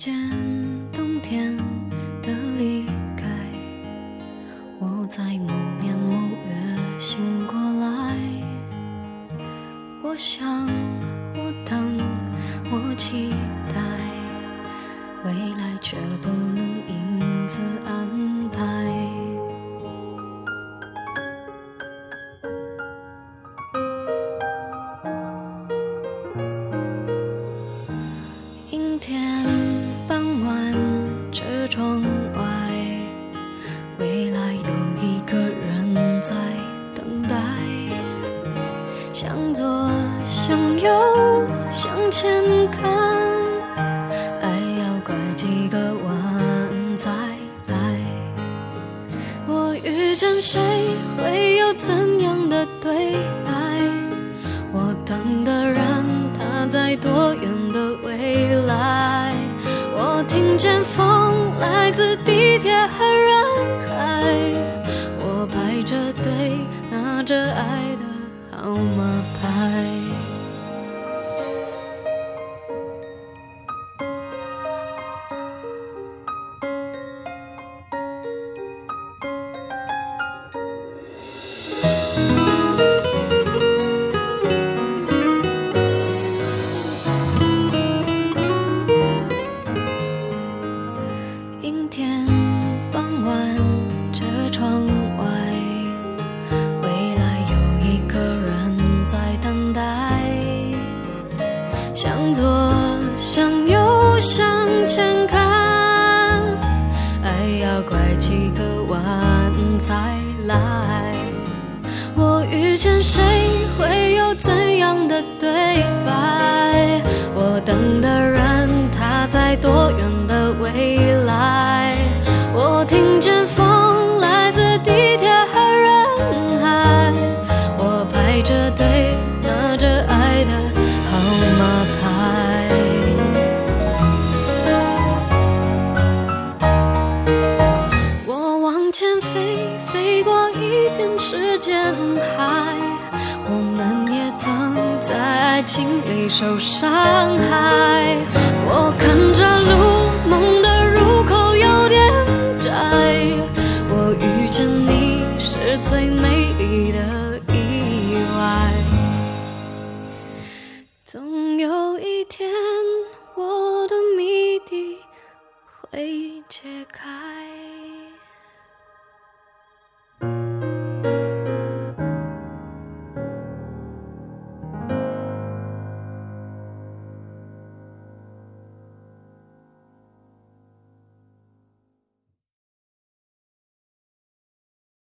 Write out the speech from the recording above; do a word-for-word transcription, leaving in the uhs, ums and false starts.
见冬天的离开，我在某年某月醒过来。我想，我等，我期待，未来却不能因此安排。阴天傍晚，这窗外，未来有一个人在等待。向左，向右，向前看，爱要拐几个弯才来。我遇见谁，会有怎样的对白？我等的人，他在多远的未来？我听见风来自地铁和人海，我排着队拿着爱的号码牌。阴天傍晚，这窗外，未来有一个人在等待。向左，向右，向前看，爱要拐几个弯才来。我遇见谁，会有怎样的对白？我等的人，他在多远的未来？我听见风来自地铁和人海，我排着队拿着爱的号码牌。我往前飞，飞过一片时间海，我们也曾在爱情里受伤害。我看着路，梦的入口有点窄，我遇见你是最美丽的意外。总有一天，我的谜底会